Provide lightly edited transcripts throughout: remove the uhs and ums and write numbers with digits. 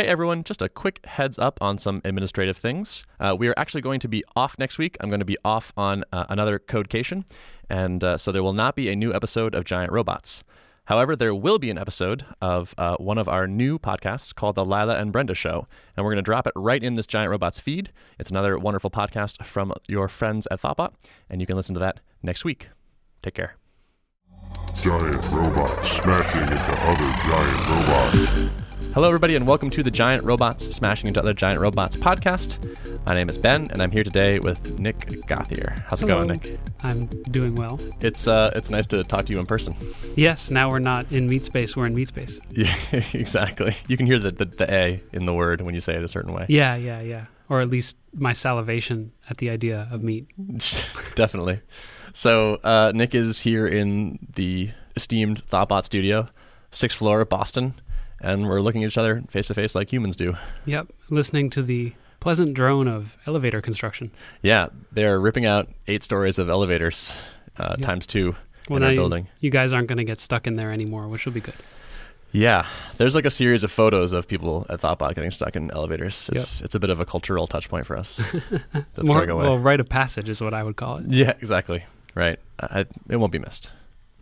Hey everyone, just a quick heads up on some administrative things. We are actually going to be off next week. I'm going to be off on another Codecation, and so there will not be a new episode of Giant Robots. However, there will be an episode of one of our new podcasts called The Lila and Brenda Show, and we're going to drop it right in this Giant Robots feed. It's another wonderful podcast from your friends at Thoughtbot, and you can listen to that next week. Take care. Giant robots smashing into other giant robots. Hello, everybody, and welcome to the Giant Robots Smashing into Other Giant Robots podcast. My name is Ben, and I'm here today with Nick Gothier. How's it going, Nick? I'm doing well. It's nice to talk to you in person. Yes, now we're not in meat space, we're in meat space. Yeah, exactly. You can hear the A in the word when you say it a certain way. Yeah. Or at least my salivation at the idea of meat. Definitely. So Nick is here in the esteemed Thoughtbot studio, 6th floor, Boston. And we're looking at each other face to face like humans do. Yep, listening to the pleasant drone of elevator construction. Yeah, they're ripping out 8 stories of elevators times 2 in our building. You guys aren't going to get stuck in there anymore, which will be good. Yeah, there's like a series of photos of people at Thoughtbot getting stuck in elevators. It's a bit of a cultural touch point for us. That's going away. Well, rite of passage is what I would call it. Yeah, exactly. Right. It won't be missed.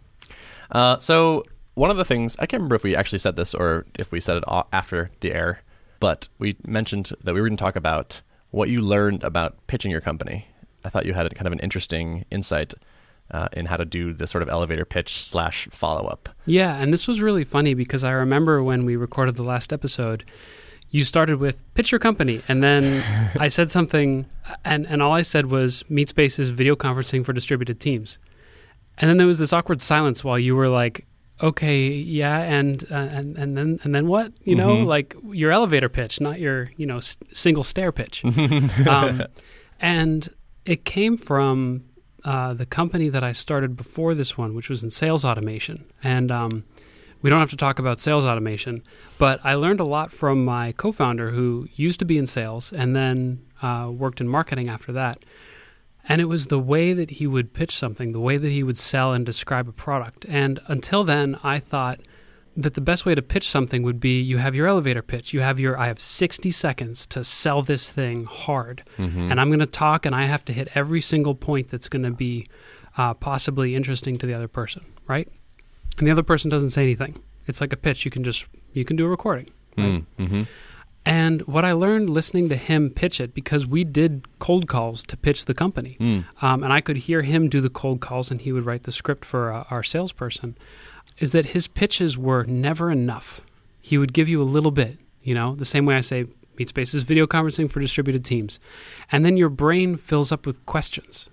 So one of the things, I can't remember if we actually said this or if we said it after the air, but we mentioned that we were going to talk about what you learned about pitching your company. I thought you had kind of an interesting insight in how to do this sort of elevator pitch / follow-up. Yeah, and this was really funny because I remember when we recorded the last episode, you started with pitch your company, and then I said something, and all I said was MeetSpace's video conferencing for distributed teams. And then there was this awkward silence while you were like, okay, yeah, and then what? You know, like your elevator pitch, not your, single stair pitch. And it came from the company that I started before this one, which was in sales automation. And we don't have to talk about sales automation, but I learned a lot from my co-founder who used to be in sales and then worked in marketing after that. And it was the way that he would pitch something, the way that he would sell and describe a product. And until then, I thought that the best way to pitch something would be you have your elevator pitch. I have 60 seconds to sell this thing hard. And I'm going to talk, and I have to hit every single point that's going to be possibly interesting to the other person, right? And the other person doesn't say anything. It's like a pitch. You can do a recording, right? And what I learned listening to him pitch it, because we did cold calls to pitch the company, and I could hear him do the cold calls and he would write the script for our salesperson, is that his pitches were never enough. He would give you a little bit, the same way I say MeetSpace's video conferencing for distributed teams. And then your brain fills up with questions,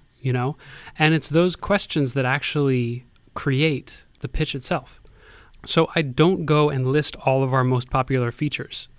and it's those questions that actually create the pitch itself. So I don't go and list all of our most popular features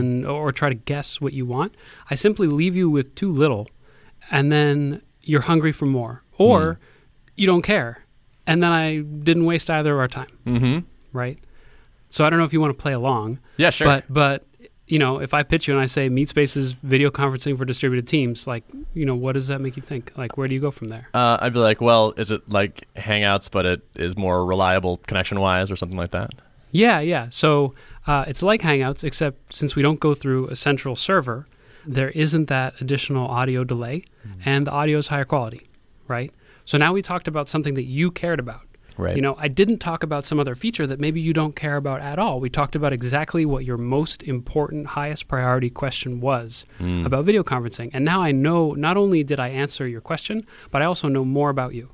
or try to guess what you want. I simply leave you with too little, and then you're hungry for more, or you don't care, and then I didn't waste either of our time, right? So I don't know if you want to play along. Yeah, sure. But if I pitch you and I say MeetSpace's video conferencing for distributed teams, like, what does that make you think? Like, where do you go from there? I'd be like, well, is it like Hangouts, but it is more reliable connection-wise or something like that? Yeah. So it's like Hangouts, except since we don't go through a central server, there isn't that additional audio delay, and the audio is higher quality, right? So now we talked about something that you cared about. Right. I didn't talk about some other feature that maybe you don't care about at all. We talked about exactly what your most important, highest priority question was about video conferencing. And now I know, not only did I answer your question, but I also know more about you.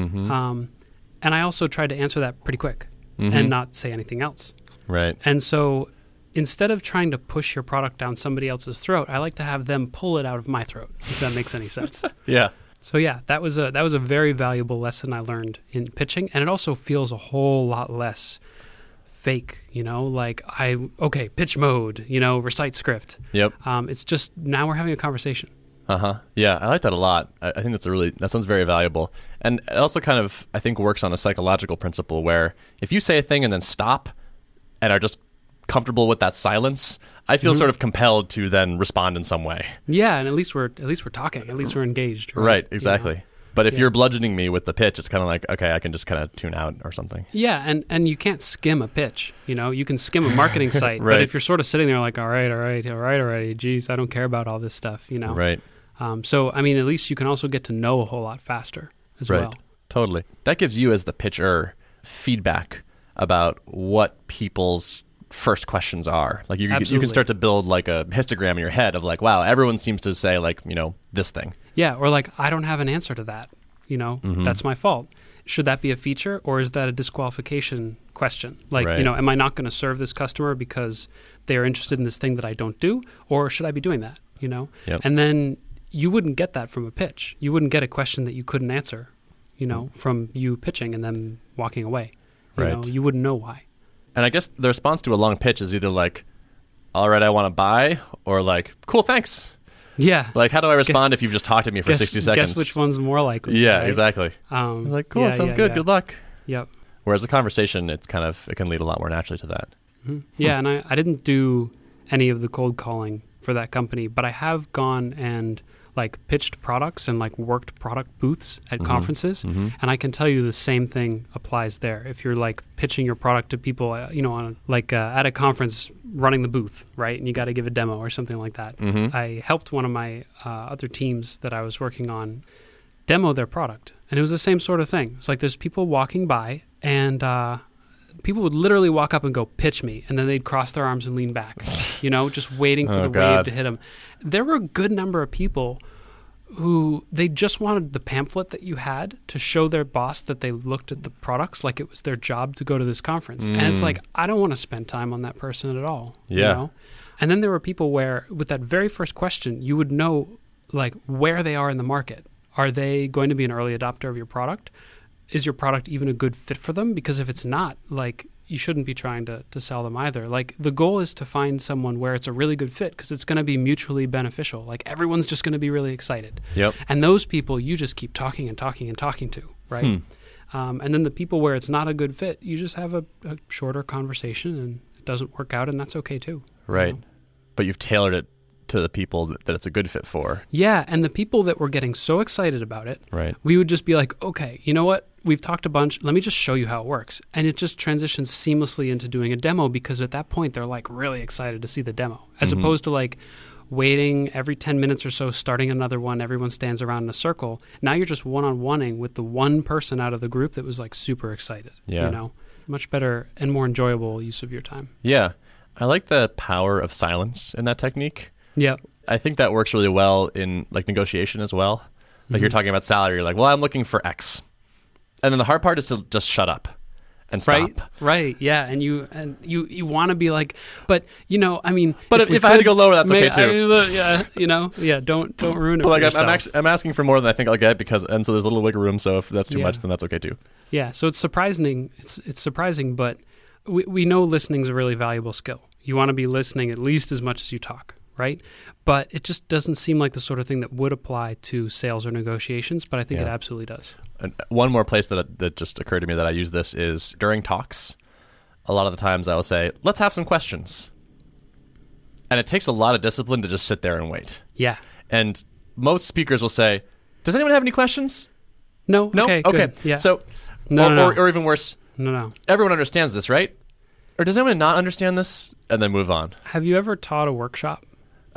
And I also tried to answer that pretty quick and not say anything else. Right. And so instead of trying to push your product down somebody else's throat, I like to have them pull it out of my throat, if that makes any sense. Yeah. So yeah, that was a very valuable lesson I learned in pitching, and it also feels a whole lot less fake, like pitch mode, recite script. Yep. It's just now we're having a conversation. Yeah, I like that a lot. I think that sounds very valuable. And it also kind of, I think, works on a psychological principle where if you say a thing and then stop and are just comfortable with that silence, I feel sort of compelled to then respond in some way. Yeah, and at least we're talking. At least we're engaged. Right, exactly. But if Yeah. you're bludgeoning me with the pitch, it's kind of like, okay, I can just kind of tune out or something. Yeah, and you can't skim a pitch. You can skim a marketing site, Right. but if you're sort of sitting there like, all right, already, geez, I don't care about all this stuff, Right. So, I mean, at least you can also get to know a whole lot faster as Right. well. Totally. That gives you as the pitcher feedback about what people's first questions are. Like you Absolutely. can start to build like a histogram in your head of like, wow, everyone seems to say like, this thing. Yeah, or like, I don't have an answer to that. That's my fault. Should that be a feature, or is that a disqualification question? Like, Right. am I not going to serve this customer because they are interested in this thing that I don't do, or should I be doing that? Yep. And then you wouldn't get that from a pitch. You wouldn't get a question that you couldn't answer, from you pitching and then walking away. Right. You wouldn't know why. And I guess the response to a long pitch is either like, all right, I want to buy, or like, cool, thanks. Yeah. Like, how do I respond if you've just talked to me for 60 seconds? Guess which one's more likely. Yeah, right? exactly. Like, cool, sounds good. Good luck. Yep. Whereas a conversation, it can lead a lot more naturally to that. Mm-hmm. Yeah, and I didn't do any of the cold calling for that company, but I have gone and like pitched products and like worked product booths at conferences, and I can tell you the same thing applies there. If you're like pitching your product to people, on at a conference, running the booth, right, and you got to give a demo or something like that. I helped one of my other teams that I was working on demo their product, and it was the same sort of thing. It's like there's people walking by, and people would literally walk up and go, pitch me, and then they'd cross their arms and lean back, just waiting for the wave to hit them. There were a good number of people who they just wanted the pamphlet that you had to show their boss that they looked at the products like it was their job to go to this conference. And it's like, I don't want to spend time on that person at all. Yeah. And then there were people where with that very first question, you would know like where they are in the market. Are they going to be an early adopter of your product? Is your product even a good fit for them? Because if it's not, like, you shouldn't be trying to sell them either. Like, the goal is to find someone where it's a really good fit because it's going to be mutually beneficial. Like, everyone's just going to be really excited. Yep. And those people you just keep talking and talking and talking to, right? And then the people where it's not a good fit, you just have a shorter conversation and it doesn't work out, and that's okay too. Right. But you've tailored it to the people that it's a good fit for. Yeah, and the people that were getting so excited about it, Right. we would just be like, okay, you know what? We've talked a bunch. Let me just show you how it works. And it just transitions seamlessly into doing a demo because at that point, they're like really excited to see the demo as opposed to like waiting every 10 minutes or so, starting another one. Everyone stands around in a circle. Now you're just one-on-oneing with the one person out of the group that was like super excited. Yeah. Much better and more enjoyable use of your time. Yeah. I like the power of silence in that technique. Yeah. I think that works really well in like negotiation as well. Like you're talking about salary, you're like, well, I'm looking for X. And then the hard part is to just shut up and stop. Right. Yeah. And you want to be like, but I mean, But if I had to go lower, that's okay too. Don't ruin it. But for like yourself. I'm asking for more than I think I'll get and so there's a little wiggle room. So if that's too much, then that's okay too. Yeah. So it's surprising. It's surprising, but we know listening is a really valuable skill. You want to be listening at least as much as you talk, right? But it just doesn't seem like the sort of thing that would apply to sales or negotiations. But I think it absolutely does. And one more place that just occurred to me that I use this is during talks. A lot of the times I will say, let's have some questions. And it takes a lot of discipline to just sit there and wait. Yeah. And most speakers will say, does anyone have any questions? No? No? Okay. Okay. Good. Yeah. So, No. or even worse, No. everyone understands this, right? Or does anyone not understand this? And then move on. Have you ever taught a workshop?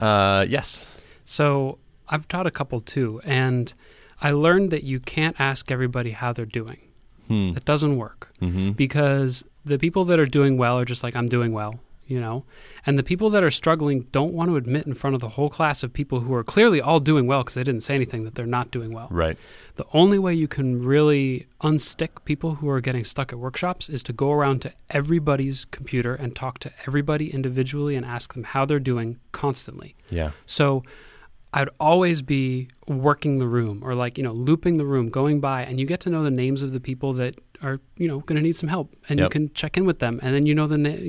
Yes. So I've taught a couple too, and I learned that you can't ask everybody how they're doing. It doesn't work because the people that are doing well are just like, I'm doing well, and the people that are struggling don't want to admit in front of the whole class of people who are clearly all doing well because they didn't say anything that they're not doing well. Right. The only way you can really unstick people who are getting stuck at workshops is to go around to everybody's computer and talk to everybody individually and ask them how they're doing constantly. Yeah. So I'd always be working the room or looping the room, going by, and you get to know the names of the people that are, going to need some help, and you can check in with them, and then you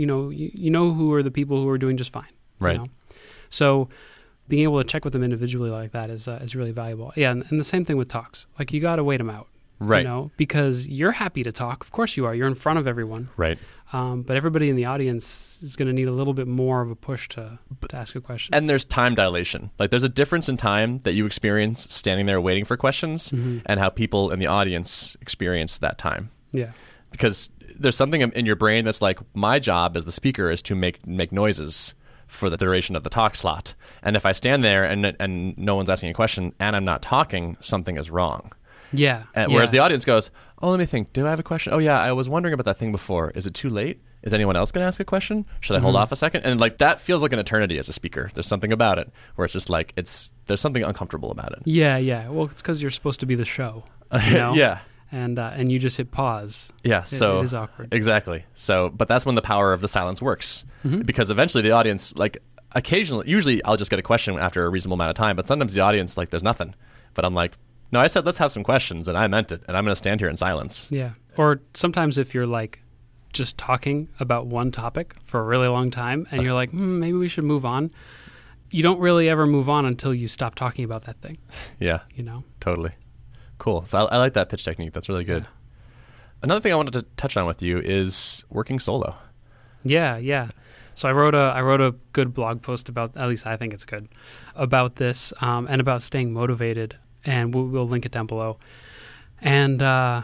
know who are the people who are doing just fine. Right. So being able to check with them individually like that is really valuable. Yeah, and the same thing with talks. Like, you got to wait them out. Right. You know, because you're happy to talk. Of course you are. You're in front of everyone. Right. But everybody in the audience is going to need a little bit more of a push to ask a question. And there's time dilation. Like there's a difference in time that you experience standing there waiting for questions and how people in the audience experience that time. Yeah. Because there's something in your brain that's like, my job as the speaker is to make noises for the duration of the talk slot. And if I stand there and no one's asking a question and I'm not talking, something is wrong. Yeah. Whereas the audience goes, oh, let me think. Do I have a question? Oh, yeah, I was wondering about that thing before. Is it too late? Is anyone else going to ask a question? Should I hold off a second? And like that feels like an eternity as a speaker. There's something about it where it's just like there's something uncomfortable about it. Yeah. Well, it's because you're supposed to be the show. You know? Yeah. And you just hit pause. Yeah, so it is awkward. Exactly. So, but that's when the power of the silence works, because eventually the audience, like, usually I'll just get a question after a reasonable amount of time, but sometimes the audience, like, there's nothing. But I'm like, no, I said let's have some questions, and I meant it, and I'm going to stand here in silence. Yeah. Or sometimes if you're like just talking about one topic for a really long time, and you're like, maybe we should move on. You don't really ever move on until you stop talking about that thing. Yeah. You know. Totally. Cool. So I like that pitch technique. That's really good. Yeah. Another thing I wanted to touch on with you is working solo. Yeah. So I wrote a good blog post about, at least I think it's good, about this and about staying motivated, and we'll link it down below. And a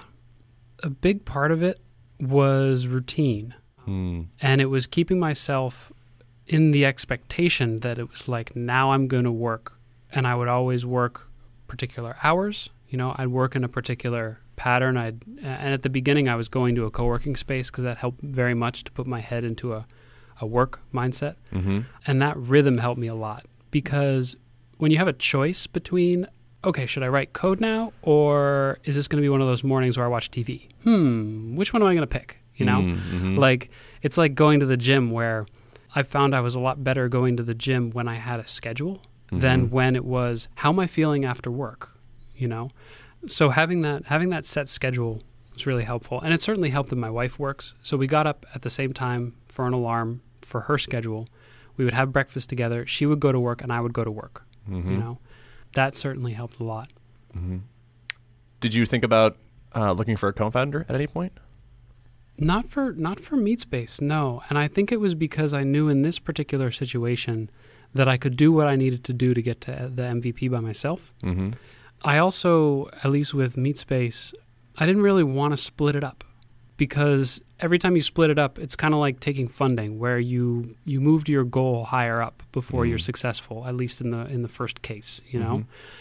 big part of it was routine. And it was keeping myself in the expectation that it was like, now I'm going to work. And I would always work particular hours. You know, I'd work in a particular pattern. And at the beginning, I was going to a co-working space because that helped very much to put my head into a work mindset. And that rhythm helped me a lot, because when you have a choice between, okay, should I write code now, or is this going to be one of those mornings where I watch TV? Which one am I going to pick? You know, like it's like going to the gym, where I found I was a lot better going to the gym when I had a schedule than when it was, how am I feeling after work? You know, so having that set schedule was really helpful, and it certainly helped that my wife works. So we got up at the same time for an alarm for her schedule. We would have breakfast together. She would go to work, and I would go to work. You know, that certainly helped a lot. Did you think about looking for a co-founder at any point? Not for MeetSpace, no. And I think it was because I knew in this particular situation that I could do what I needed to do to get to the MVP by myself. I also, at least with MeetSpace, I didn't really want to split it up, because every time you split it up, it's kind of like taking funding, where you moved your goal higher up before you're successful, at least in the first case, you know?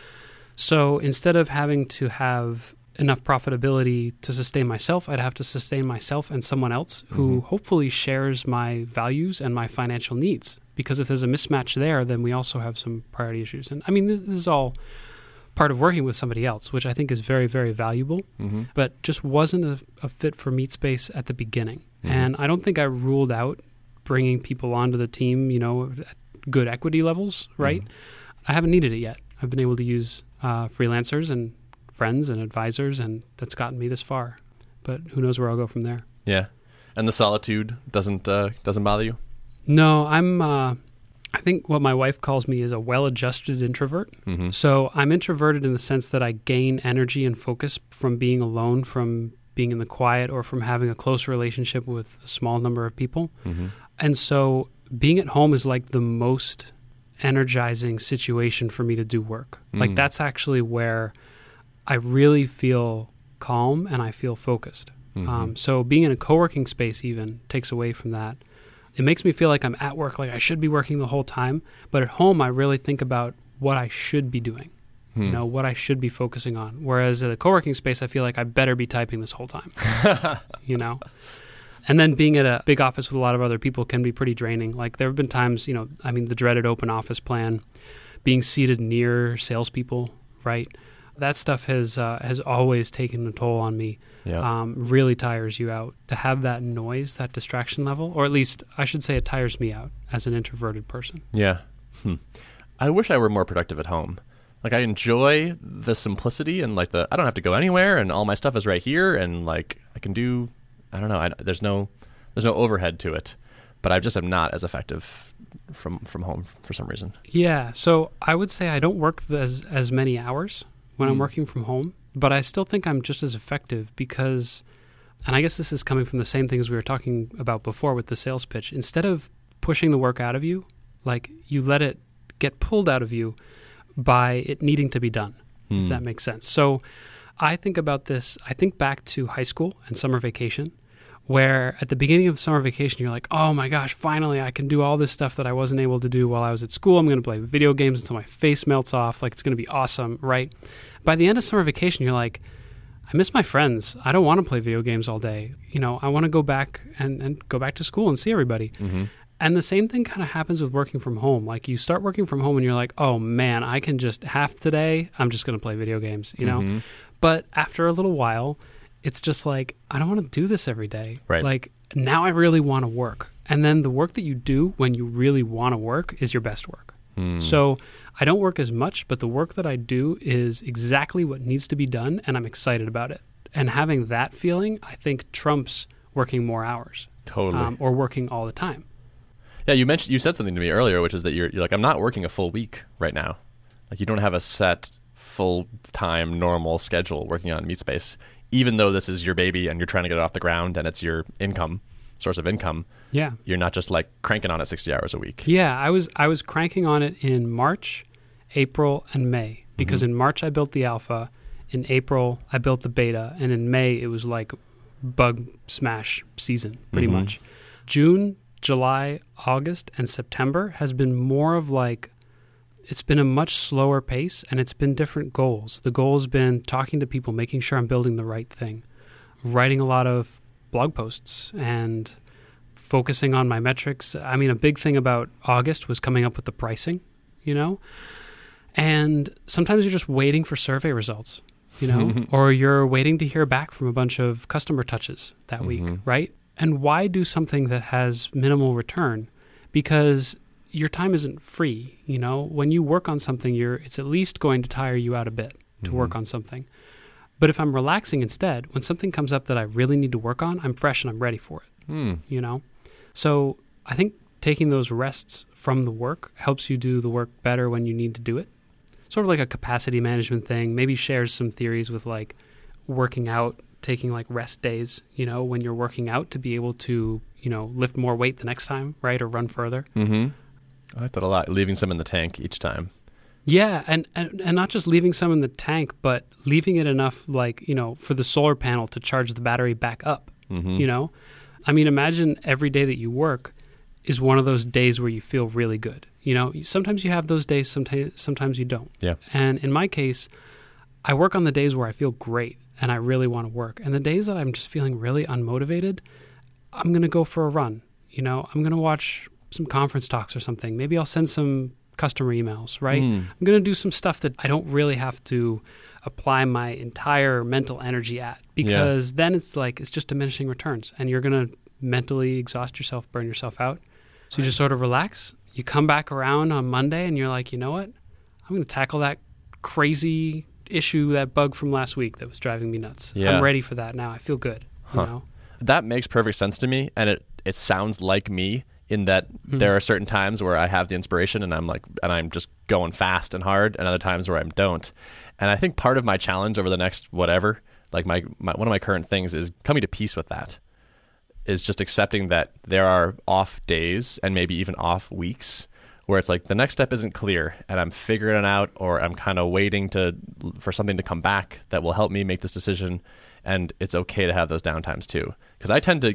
So instead of having to have enough profitability to sustain myself, I'd have to sustain myself and someone else who hopefully shares my values and my financial needs. Because if there's a mismatch there, then we also have some priority issues. And I mean, this is all part of working with somebody else, which I think is very, very valuable, but just wasn't a fit for MeetSpace at the beginning. And I don't think I ruled out bringing people onto the team, you know, at good equity levels, right? I haven't needed it yet. I've been able to use freelancers and friends and advisors, and that's gotten me this far. But who knows where I'll go from there. Yeah. And the solitude doesn't bother you? No, I think what my wife calls me is a well-adjusted introvert. So I'm introverted in the sense that I gain energy and focus from being alone, from being in the quiet, or from having a close relationship with a small number of people. And so being at home is like the most energizing situation for me to do work. Like that's actually where I really feel calm and I feel focused. So being in a co-working space even takes away from that. It makes me feel like I'm at work, like I should be working the whole time. But at home, I really think about what I should be doing, you know, what I should be focusing on. Whereas at a co-working space, I feel like I better be typing this whole time, you know. And then being at a big office with a lot of other people can be pretty draining. Like there have been times, you know, I mean, the dreaded open office plan, being seated near salespeople, right? That stuff has always taken a toll on me. Really tires you out to have that noise, that distraction level, or at least I should say it tires me out as an introverted person. Yeah. I wish I were more productive at home. Like I enjoy the simplicity and like I don't have to go anywhere and all my stuff is right here and like I can do, I don't know, there's no overhead to it, but I just am not as effective from home for some reason. Yeah. So I would say I don't work as many hours when I'm working from home. but I still think I'm just as effective because, and I guess this is coming from the same things we were talking about before with the sales pitch. Instead of pushing the work out of you, like you let it get pulled out of you by it needing to be done, if that makes sense. So I think about this, I think back to high school and summer vacation, where at the beginning of summer vacation, you're like, oh my gosh, finally I can do all this stuff that I wasn't able to do while I was at school. I'm going to play video games until my face melts off. Like, it's going to be awesome, right? By the end of summer vacation, you're like, I miss my friends. I don't want to play video games all day. You know, I want to go back and go back to school and see everybody. Mm-hmm. And the same thing kind of happens with working from home. Like, you start working from home and you're like, oh man, I can just half today, I'm just going to play video games, you know? Mm-hmm. But after a little while, it's just like, I don't want to do this every day. Right. Like, now I really want to work. And then the work that you do when you really want to work is your best work. So I don't work as much, but the work that I do is exactly what needs to be done, and I'm excited about it. And having that feeling, I think, trumps working more hours. Totally. Or working all the time. Yeah, you said something to me earlier, which is that you're like, I'm not working a full week right now. Like, you don't have a set full-time normal schedule working on MeatSpace, even though this is your baby and you're trying to get it off the ground and it's your source of income. Yeah. You're not just like cranking on it 60 hours a week. Yeah, I was cranking on it in March, April, and May, because in March I built the alpha, in April I built the beta, and in May it was like bug smash season, pretty much. June, July, August, and September has been more of like, it's been a much slower pace, and it's been different goals. The goal has been talking to people, making sure I'm building the right thing, writing a lot of blog posts, and focusing on my metrics. I mean, a big thing about August was coming up with the pricing, you know? And sometimes you're just waiting for survey results, you know? Or you're waiting to hear back from a bunch of customer touches that week, right? And why do something that has minimal return? Because your time isn't free, you know? When you work on something, it's at least going to tire you out a bit to work on something. But if I'm relaxing instead, when something comes up that I really need to work on, I'm fresh and I'm ready for it, you know? So I think taking those rests from the work helps you do the work better when you need to do it. Sort of like a capacity management thing, maybe shares some theories with like working out, taking like rest days, you know, when you're working out to be able to, you know, lift more weight the next time, right? Or run further. I like that a lot, leaving some in the tank each time. Yeah, and not just leaving some in the tank, but leaving it enough, like, you know, for the solar panel to charge the battery back up, you know? I mean, imagine every day that you work is one of those days where you feel really good. You know, sometimes you have those days, sometimes you don't. Yeah. And in my case, I work on the days where I feel great and I really want to work. And the days that I'm just feeling really unmotivated, I'm going to go for a run. You know, I'm going to watch some conference talks or something. Maybe I'll send some customer emails, right? I'm going to do some stuff that I don't really have to apply my entire mental energy at, because then it's like, it's just diminishing returns and you're going to mentally exhaust yourself, burn yourself out. So you just sort of relax. You come back around on Monday and you're like, you know what? I'm going to tackle that crazy issue, that bug from last week that was driving me nuts. Yeah. I'm ready for that now. I feel good. You know? That makes perfect sense to me, and it sounds like me in that there are certain times where I have the inspiration and I'm just going fast and hard, and other times where I don't. And I think part of my challenge over the next whatever, like my one of my current things is coming to peace with that. Is just accepting that there are off days and maybe even off weeks where it's like the next step isn't clear and I'm figuring it out, or I'm kind of waiting for something to come back that will help me make this decision. And it's okay to have those downtimes too. Because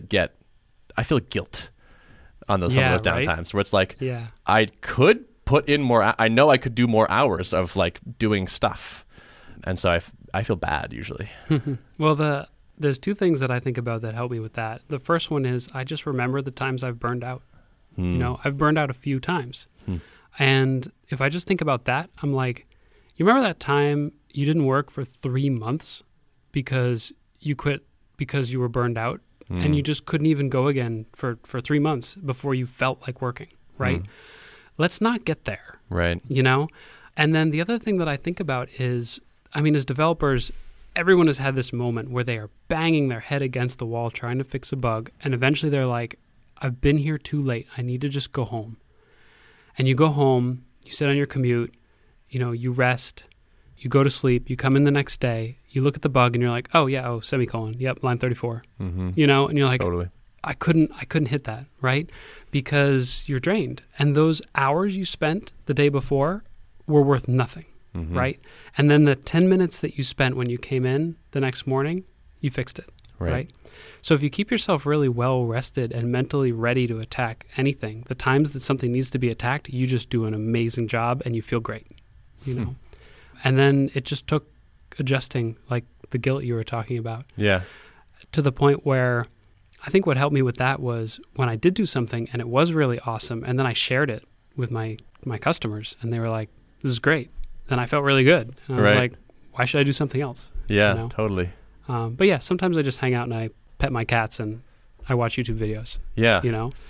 I feel guilt on some of those downtimes where it's like, I could put in more, I know I could do more hours of like doing stuff. And so I feel bad usually. Well, there's two things that I think about that help me with that. The first one is I just remember the times I've burned out. You know, I've burned out a few times. And if I just think about that, I'm like, you remember that time you didn't work for 3 months because you quit because you were burned out and you just couldn't even go again for 3 months before you felt like working, right? Let's not get there. Right. You know? And then the other thing that I think about is, I mean, as developers, everyone has had this moment where they are banging their head against the wall trying to fix a bug, and eventually they're like, I've been here too late. I need to just go home. And you go home, you sit on your commute, you know, you rest, you go to sleep, you come in the next day, you look at the bug and you're like, semicolon. Yep, line 34. Mm-hmm. You know, and you're like, Totally. I couldn't hit that, right? Because you're drained. And those hours you spent the day before were worth nothing, Mm-hmm. right? And then the 10 minutes that you spent when you came in the next morning, you fixed it, right? So if you keep yourself really well rested and mentally ready to attack anything, the times that something needs to be attacked, you just do an amazing job and you feel great, you know? And then it just took adjusting, like the guilt you were talking about, Yeah. to the point where I think what helped me with that was when I did do something and it was really awesome, and then I shared it with my customers, and they were like, this is great. And I felt really good. And I was like, why should I do something else? Yeah, You know? totally. But yeah, sometimes I just hang out and I pet my cats and I watch YouTube videos, Yeah. you know?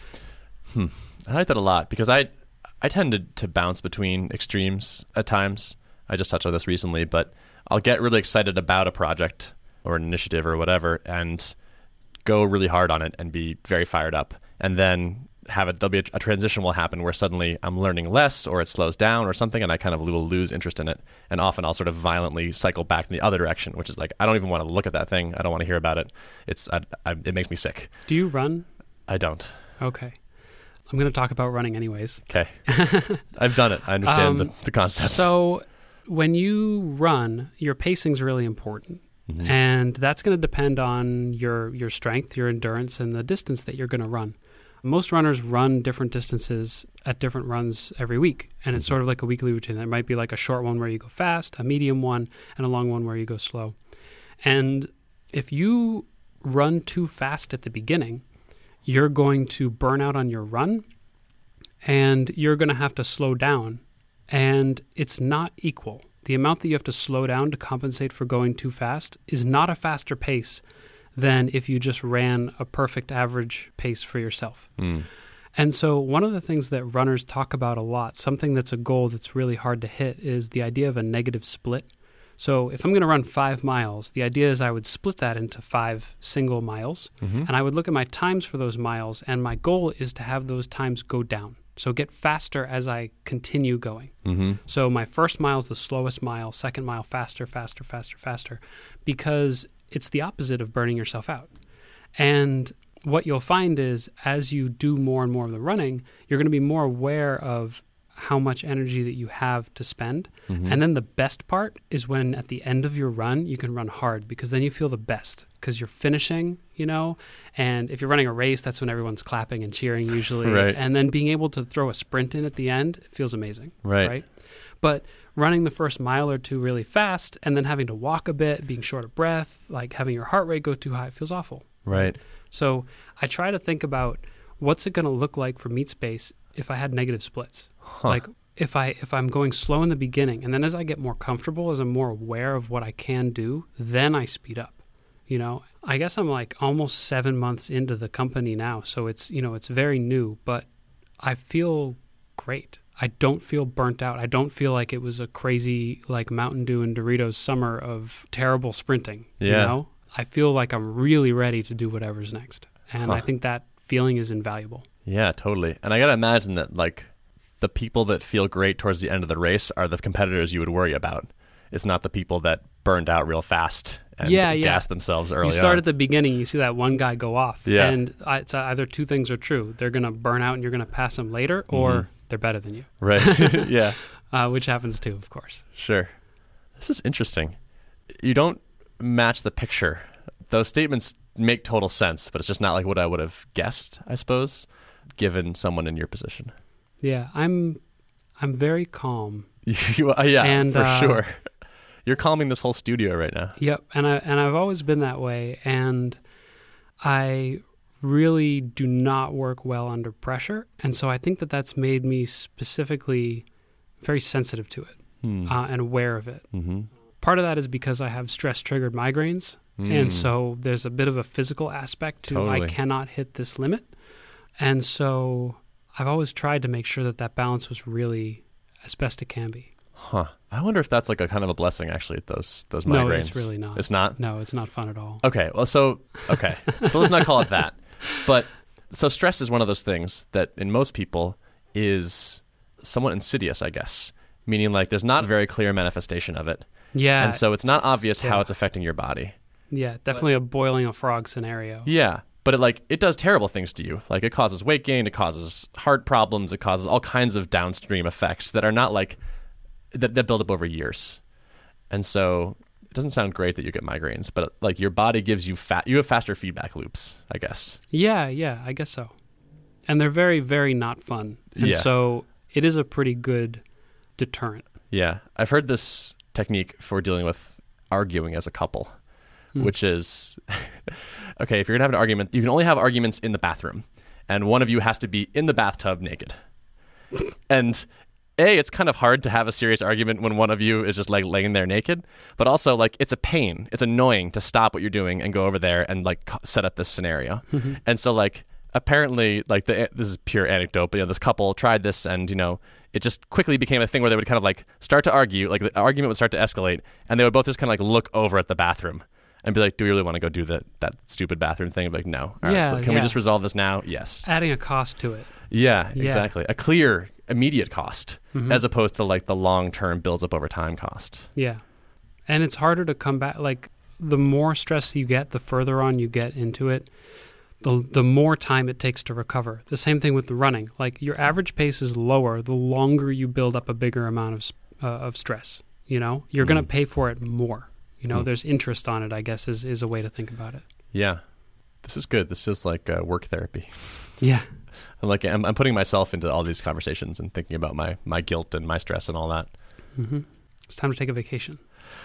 I like that a lot because I tend to bounce between extremes at times. I just touched on this recently, but I'll get really excited about a project or an initiative or whatever and go really hard on it and be very fired up. And then there'll be a transition will happen where suddenly I'm learning less or it slows down or something, and I kind of will lose interest in it. And often I'll sort of violently cycle back in the other direction, which is like, I don't even want to look at that thing. I don't want to hear about it. It makes me sick. Do you run? I don't. Okay. I'm going to talk about running anyways. Okay. I've done it. I understand the concept. So when you run, your pacing's really important. Mm-hmm. And that's going to depend on your strength, your endurance, and the distance that you're going to run. Most runners run different distances at different runs every week, and it's sort of like a weekly routine. There might be like a short one where you go fast, a medium one, and a long one where you go slow. And if you run too fast at the beginning, you're going to burn out on your run, and you're going to have to slow down, and it's not equal. The amount that you have to slow down to compensate for going too fast is not a faster pace than if you just ran a perfect average pace for yourself. And so one of the things that runners talk about a lot, something that's a goal that's really hard to hit, is the idea of a negative split. So if I'm going to run 5 miles, the idea is I would split that into 5 single miles, and I would look at my times for those miles, and my goal is to have those times go down. So get faster as I continue going. Mm-hmm. So my first mile is the slowest mile, second mile faster, faster, faster, faster, because it's the opposite of burning yourself out. And what you'll find is as you do more and more of the running, you're going to be more aware of how much energy that you have to spend. Mm-hmm. And then the best part is when at the end of your run, you can run hard, because then you feel the best because you're finishing, you know, and if you're running a race, that's when everyone's clapping and cheering usually. Right. And then being able to throw a sprint in at the end, it feels amazing. Right. But running the first mile or two really fast and then having to walk a bit, being short of breath, like having your heart rate go too high, it feels awful. Right. So I try to think about what's it going to look like for MeatSpace if I had negative splits. Like if I'm going slow in the beginning, and then as I get more comfortable, as I'm more aware of what I can do, then I speed up. You know, I guess I'm like almost 7 months into the company now, so it's, you know, it's very new, but I feel great. I don't feel burnt out. I don't feel like it was a crazy like Mountain Dew and Doritos summer of terrible sprinting. Yeah. You know, I feel like I'm really ready to do whatever's next, and I think that feeling is invaluable. Yeah, totally. And I got to imagine that like the people that feel great towards the end of the race are the competitors you would worry about. It's not the people that burned out real fast and gassed themselves early on. You start at the beginning, you see that one guy go off, Yeah. and it's either two things are true. They're going to burn out and you're going to pass them later, or they're better than you. Right. Yeah. Which happens too, of course. Sure. This is interesting. You don't match the picture. Those statements make total sense, but it's just not like what I would have guessed, I suppose, given someone in your position. Yeah, I'm very calm. Yeah, And, for sure. You're calming this whole studio right now. Yep, and I've always been that way, and I really do not work well under pressure, and so I think that that's made me specifically very sensitive to it and aware of it. Mm-hmm. Part of that is because I have stress-triggered migraines, and so there's a bit of a physical aspect to Totally. I cannot hit this limit, and so I've always tried to make sure that that balance was really as best it can be. Huh. I wonder if that's like a kind of a blessing, actually, those migraines. No, it's really not. It's not? No, it's not fun at all. Okay. Well, so let's not call it that. But so stress is one of those things that in most people is somewhat insidious, I guess, meaning like there's not a very clear manifestation of it. Yeah. And so it's not obvious how Yeah. it's affecting your body. Yeah, definitely a boiling a frog scenario. Yeah. But it does terrible things to you. Like, it causes weight gain, it causes heart problems, it causes all kinds of downstream effects that are not that build up over years. And so it doesn't sound great that you get migraines, but like, your body gives you you have faster feedback loops, I guess. Yeah, I guess so. And they're very, very not fun. And Yeah. so it is a pretty good deterrent. Yeah. I've heard this technique for dealing with arguing as a couple, which is, okay, if you're going to have an argument, you can only have arguments in the bathroom, and one of you has to be in the bathtub naked. And it's kind of hard to have a serious argument when one of you is just like laying there naked, but also like, it's a pain. It's annoying to stop what you're doing and go over there and like set up this scenario. And so like, apparently, like, this is pure anecdote, but this couple tried this, and it just quickly became a thing where they would kind of like start to argue, like the argument would start to escalate, and they would both just kind of like look over at the bathroom and be like, do we really want to go do that stupid bathroom thing? And be like, no. All Yeah, right, can we yeah. just resolve this now? Yes. Adding a cost to it. Yeah, Yeah. exactly. A clear, immediate cost, as opposed to like the long-term builds up over time cost. Yeah. And it's harder to come back. Like, the more stress you get, the further on you get into it, the more time it takes to recover. The same thing with the running. Like, your average pace is lower the longer you build up a bigger amount of stress. You're going to pay for it more. There's interest on it, I guess, is a way to think about it. Yeah. This is good. This feels like work therapy. Yeah. I'm putting myself into all these conversations and thinking about my guilt and my stress and all that. It's time to take a vacation.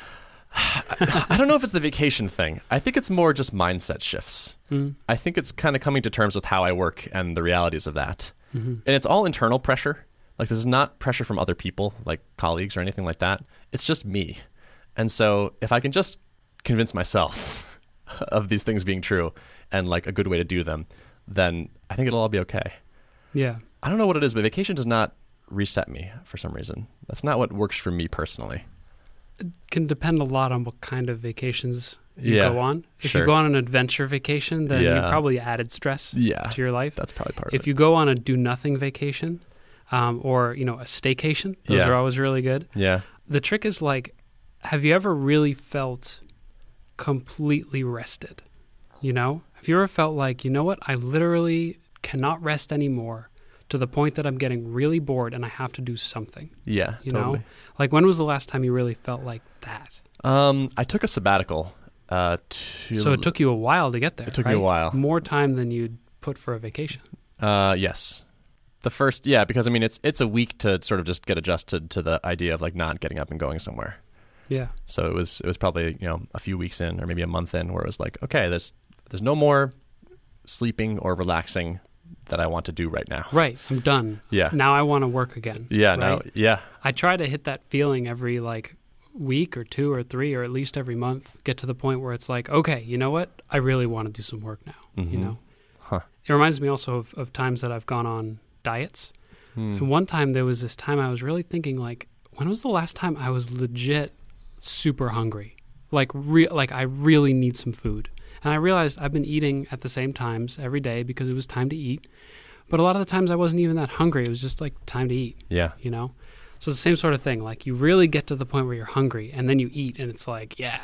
I don't know if it's the vacation thing. I think it's more just mindset shifts. I think it's kind of coming to terms with how I work and the realities of that. And it's all internal pressure. Like, this is not pressure from other people, like colleagues or anything like that. It's just me. And so if I can just convince myself of these things being true and like a good way to do them, then I think it'll all be okay. Yeah. I don't know what it is, but vacation does not reset me for some reason. That's not what works for me personally. It can depend a lot on what kind of vacations you Yeah, go on. If sure. you go on an adventure vacation, then you Yeah. probably added stress Yeah, to your life. that's probably part of If it. you go on a do-nothing vacation, or a staycation, those Yeah. are always really good. Yeah. The trick is, like, have you ever really felt completely rested? Have you ever felt like, you know what, I literally cannot rest anymore, to the point that I'm getting really bored and I have to do something? Yeah, You totally. know? Like, when was the last time you really felt like that? I took a sabbatical. So it took you a while to get there. It took me a right? while. More time than you'd put for a vacation. Yes. The first, because I mean, it's a week to sort of just get adjusted to the idea of like not getting up and going somewhere. Yeah. So it was probably, a few weeks in or maybe a month in where it was like, okay, there's no more sleeping or relaxing that I want to do right now. Right. I'm done. Yeah. Now I want to work again. Yeah. Right? No. Yeah. I try to hit that feeling every like week or 2 or 3 or at least every month, get to the point where it's like, okay, you know what? I really want to do some work now, Huh. It reminds me also of times that I've gone on diets. And one time there was this time I was really thinking, like, when was the last time I was legit super hungry? Like I really need some food. And I realized I've been eating at the same times every day because it was time to eat. But a lot of the times I wasn't even that hungry. It was just like time to eat, Yeah. So it's the same sort of thing. Like, you really get to the point where you're hungry and then you eat and it's like, yeah,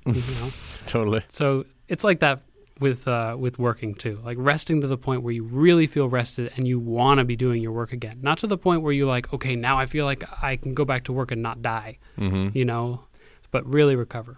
Totally. So it's like that with working too. Like, resting to the point where you really feel rested and you want to be doing your work again. Not to the point where you're like, okay, now I feel like I can go back to work and not die, but really recover.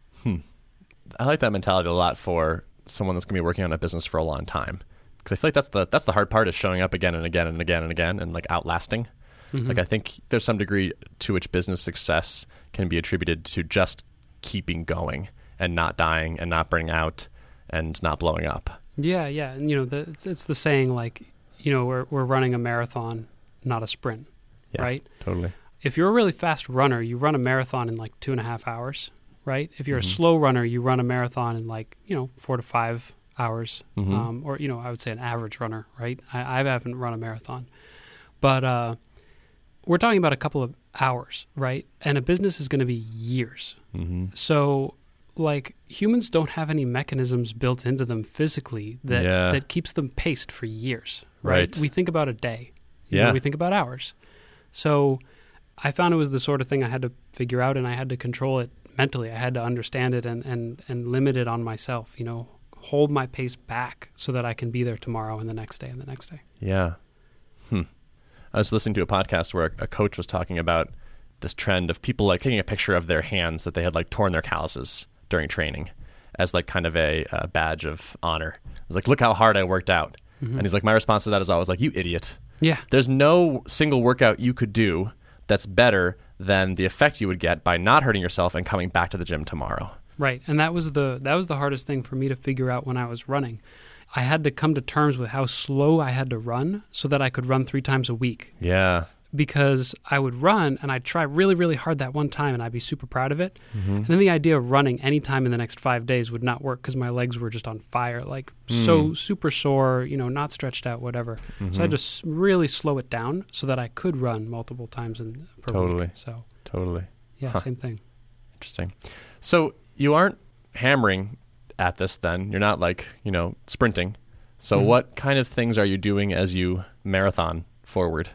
I like that mentality a lot for someone that's going to be working on a business for a long time. Because I feel like that's the hard part, is showing up again and again and again and again and like outlasting. Like, I think there's some degree to which business success can be attributed to just keeping going and not dying and not burning out and not blowing up. Yeah. And, it's the saying, like, we're running a marathon, not a sprint, Yeah, right? Totally. If you're a really fast runner, you run a marathon in like 2.5 hours, right? If you're a slow runner, you run a marathon in like, 4 to 5 hours, or, I would say an average runner, right? I haven't run a marathon, but we're talking about a couple of hours, right? And a business is going to be years. So, like, humans don't have any mechanisms built into them physically that keeps them paced for years, right? Right. We think about a day. Yeah. We think about hours. So I found it was the sort of thing I had to figure out, and I had to control it mentally. I had to understand it and limit it on myself, hold my pace back so that I can be there tomorrow and the next day and the next day. Yeah. I was listening to a podcast where a coach was talking about this trend of people like taking a picture of their hands that they had like torn their calluses during training as like kind of a badge of honor. It was like, look how hard I worked out. And he's like, my response to that is always like, you idiot. Yeah. There's no single workout you could do that's better than the effect you would get by not hurting yourself and coming back to the gym tomorrow. Right. And that was the hardest thing for me to figure out when I was running. I had to come to terms with how slow I had to run so that I could run 3 times a week. Yeah. Because I would run and I'd try really, really hard that one time and I'd be super proud of it. And then the idea of running any time in the next 5 days would not work because my legs were just on fire, like so super sore, not stretched out, whatever. So I had to really slow it down so that I could run multiple times per week. So Totally. Yeah, same thing. Interesting. So you aren't hammering at this then. You're not like, sprinting. So what kind of things are you doing as you marathon forward?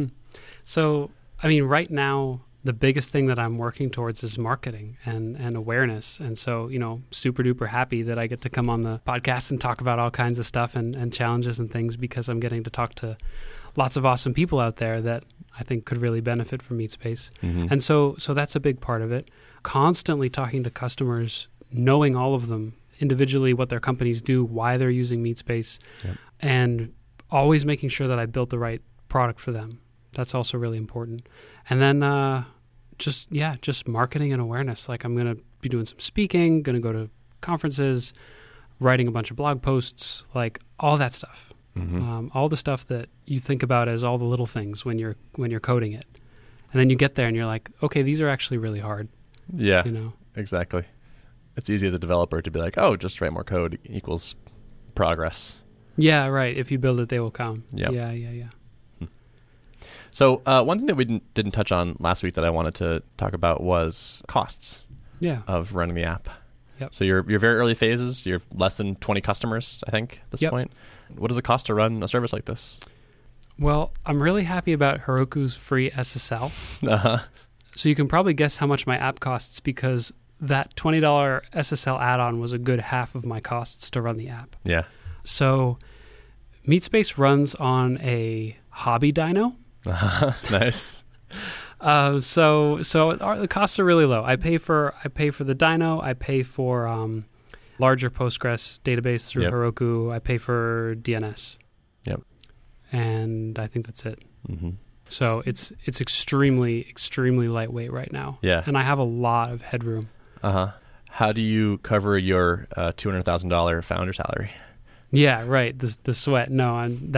So, right now, the biggest thing that I'm working towards is marketing and awareness. And so, super duper happy that I get to come on the podcast and talk about all kinds of stuff and challenges and things because I'm getting to talk to lots of awesome people out there that I think could really benefit from MeatSpace. And so that's a big part of it. Constantly talking to customers, knowing all of them individually, what their companies do, why they're using MeatSpace, and always making sure that I built the right product for them. That's also really important. And then just marketing and awareness. Like I'm going to be doing some speaking, going to go to conferences, writing a bunch of blog posts, like all that stuff. All the stuff that you think about as all the little things when you're coding it. And then you get there and you're like, okay, these are actually really hard. Yeah, exactly. It's easy as a developer to be like, oh, just write more code equals progress. Yeah, right. If you build it, they will come. Yep. Yeah. So one thing that we didn't touch on last week that I wanted to talk about was costs of running the app. Yep. So you're very early phases. You're less than 20 customers, I think, at this point. What does it cost to run a service like this? Well, I'm really happy about Heroku's free SSL. So you can probably guess how much my app costs because that $20 SSL add-on was a good half of my costs to run the app. Yeah. So MeatSpace runs on a hobby dyno. Nice. So the costs are really low. I pay for the dyno. I pay for larger Postgres database through Heroku. I pay for DNS. Yep. And I think that's it. So it's extremely, extremely lightweight right now. Yeah. And I have a lot of headroom. How do you cover your $200,000 founder salary? Yeah, right. The sweat. No, I'm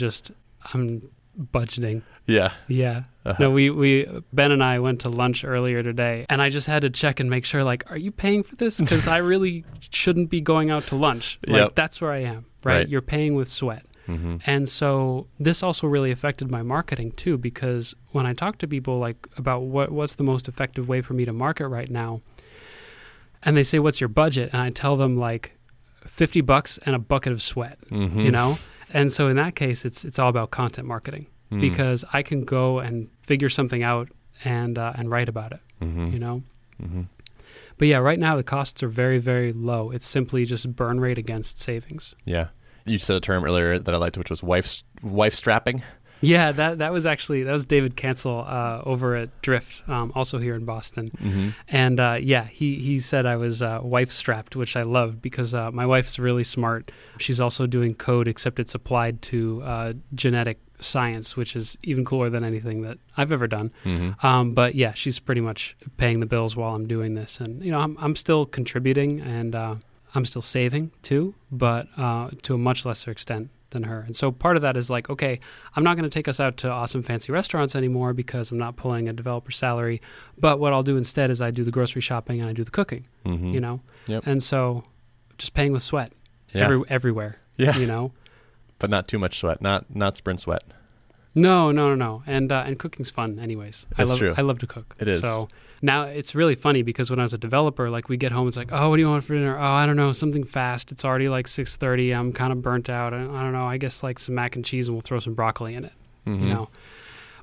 budgeting. Yeah. Yeah. No, we Ben and I went to lunch earlier today, and I just had to check and make sure, like, are you paying for this? Because I really shouldn't be going out to lunch. Like, that's where I am, right? You're paying with sweat. And so this also really affected my marketing too, because when I talk to people like about what's the most effective way for me to market right now, and they say, what's your budget? And I tell them like $50 and a bucket of sweat, And so in that case, it's all about content marketing because I can go and figure something out and write about it, But yeah, right now the costs are very, very low. It's simply just burn rate against savings. Yeah. You said a term earlier that I liked, which was wife strapping. Yeah, that was David Cancel over at Drift, also here in Boston. And he said I was wife strapped, which I love because my wife's really smart. She's also doing code, except it's applied to genetic science, which is even cooler than anything that I've ever done. But yeah, she's pretty much paying the bills while I'm doing this, and I'm still contributing and I'm still saving too, but to a much lesser extent than her. And so part of that is like, okay, I'm not going to take us out to awesome fancy restaurants anymore because I'm not pulling a developer salary. But what I'll do instead is I do the grocery shopping and I do the cooking, And so just paying with sweat everywhere, But not too much sweat, not sprint sweat. No. And cooking's fun anyways. True. I love to cook. It is. So now it's really funny because when I was a developer, like we get home, it's like, oh, what do you want for dinner? Oh, I don't know, something fast. It's already like 6:30. I'm kind of burnt out. I don't know. I guess like some mac and cheese and we'll throw some broccoli in it, But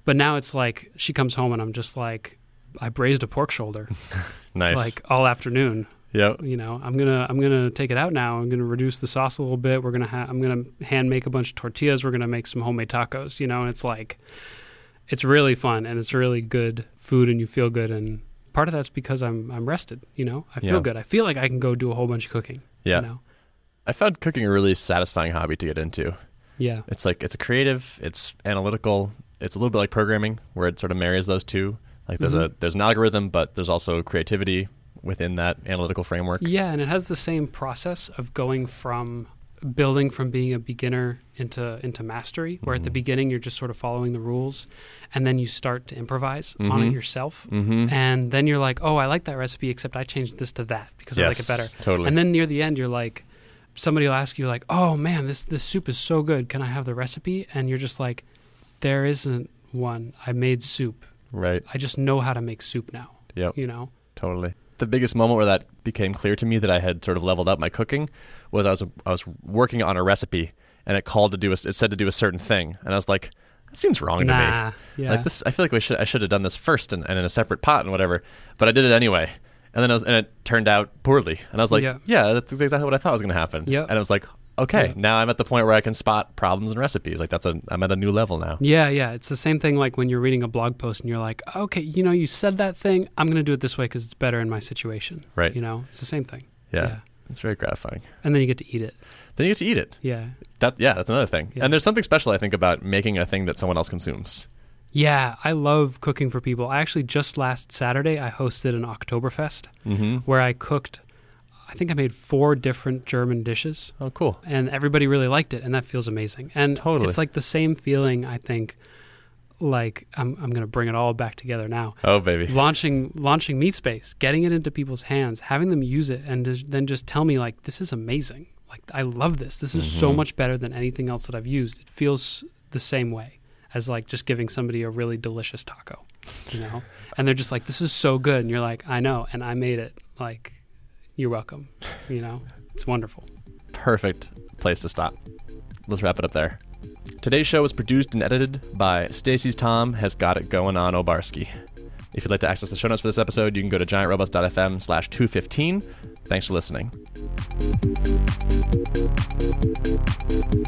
But now it's like she comes home and I'm just like, I braised a pork shoulder Nice. like all afternoon. Yep. You know, I'm gonna take it out now. I'm gonna reduce the sauce a little bit. I'm gonna hand make a bunch of tortillas. We're gonna make some homemade tacos. You know, and it's like, it's really fun and it's really good food and you feel good. And part of that's because I'm rested. You know, I feel good. I feel like I can go do a whole bunch of cooking. Yeah. You know? I found cooking a really satisfying hobby to get into. Yeah. It's like, it's a creative, it's analytical, it's a little bit like programming where it sort of marries those two. Like there's an algorithm, but there's also creativity within that analytical framework. Yeah, and it has the same process of going from building from being a beginner into mastery, where at the beginning you're just sort of following the rules, and then you start to improvise on it yourself, and then you're like, oh, I like that recipe, except I changed this to that because I like it better. Totally. And then near the end, you're like, somebody will ask you like, oh man, this soup is so good. Can I have the recipe? And you're just like, there isn't one. I made soup. Right. I just know how to make soup now. Yep. You know? Totally. The biggest moment where that became clear to me that I had sort of leveled up my cooking was I was working on a recipe and it said to do a certain thing, and I was like, that seems wrong to me. Yeah. Like this, I feel like I should have done this first and in a separate pot and whatever, but I did it anyway. And then it turned out poorly, and I was like, yeah, that's exactly what I thought was going to happen. Yep. And I was like, okay, now I'm at the point where I can spot problems in recipes. Like I'm at a new level now. Yeah. It's the same thing like when you're reading a blog post and you're like, okay, you know, you said that thing. I'm going to do it this way because it's better in my situation. Right. You know, it's the same thing. Yeah. It's very gratifying. And then you get to eat it. Yeah. That's another thing. Yeah. And there's something special, I think, about making a thing that someone else consumes. Yeah, I love cooking for people. I actually just last Saturday, I hosted an Oktoberfest where I cooked, I think I made 4 different German dishes. Oh, cool. And everybody really liked it, and that feels amazing. And it's like the same feeling, I think, like I'm going to bring it all back together now. Oh, baby. Launching MeatSpace, getting it into people's hands, having them use it, and then just tell me, like, this is amazing. Like, I love this. This is so much better than anything else that I've used. It feels the same way as like just giving somebody a really delicious taco, you know? And they're just like, this is so good. And you're like, I know, and I made it. Like, you're welcome. You know? It's wonderful. Perfect place to stop. Let's wrap it up there. Today's show was produced and edited by Stacey's Tom Has Got It Going On Obarski. If you'd like to access the show notes for this episode, you can go to giantrobots.fm/215. Thanks for listening.